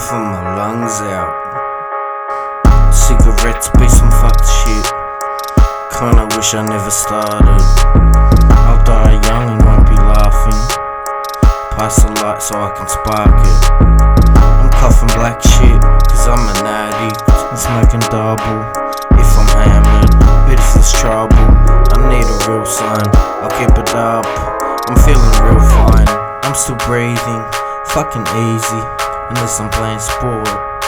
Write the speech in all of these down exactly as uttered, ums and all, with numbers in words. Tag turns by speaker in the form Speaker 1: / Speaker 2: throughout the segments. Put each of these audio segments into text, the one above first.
Speaker 1: Coughing my lungs out. Cigarettes be some fucked shit. Kinda wish I never started. I'll die young and won't be laughing. Pass the light so I can spark it. I'm coughing black shit, cause I'm an addict. I'm smoking double, if I'm hammered. But if there's trouble, I need a real sign. I'll keep it up, I'm feeling real fine. I'm still breathing, fucking easy, unless I'm playing sport,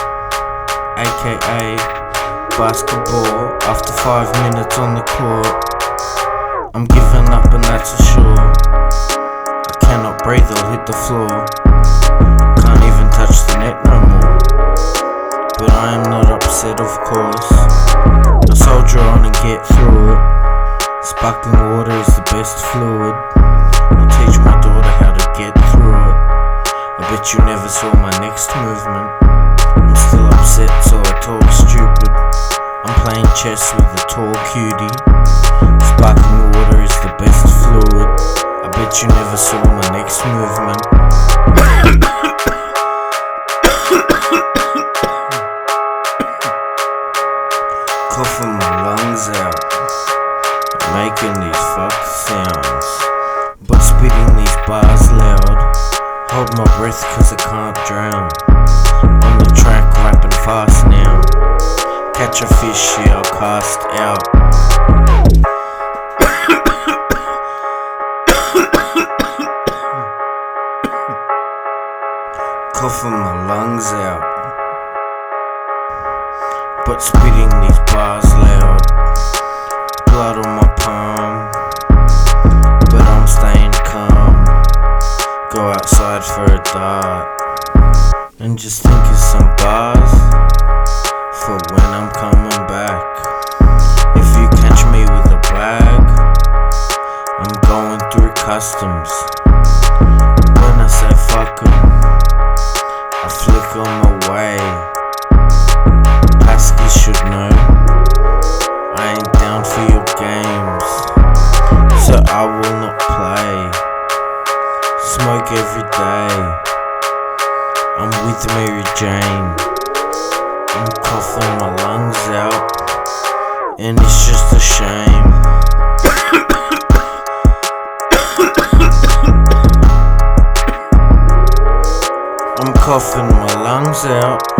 Speaker 1: aka basketball. After five minutes on the court, I'm giving up and that's for sure. I cannot breathe, I'll hit the floor. Can't even touch the net no more. But I am not upset, of course. I soldier on and get through it. Sparkling water is the best fluid. I'll teach my daughter how to get through it. I bet you never saw my next movement. I'm still upset so I talk stupid. I'm playing chess with a tall cutie. Sparkling water is the best fluid. I bet you never saw my next movement. Coughing my lungs out, making these fucked sounds, but spitting these bars loud. Hold my breath cause I can't drown. On the track rapping fast now. Catch a fish, yeah, I'll cast out. Coughing my lungs out, but spitting these bars loud. Blood on my palm, but I'm staying calm. Go outside for a dart and just think of some bars for when I'm coming back. If you catch me with a bag, I'm going through customs. When I say fuck 'em, I flick 'em away. Pasky should know I ain't down for your games, so I will not play. Smoke every day, I'm with Mary Jane. I'm coughing my lungs out, and it's just a shame. I'm coughing my lungs out,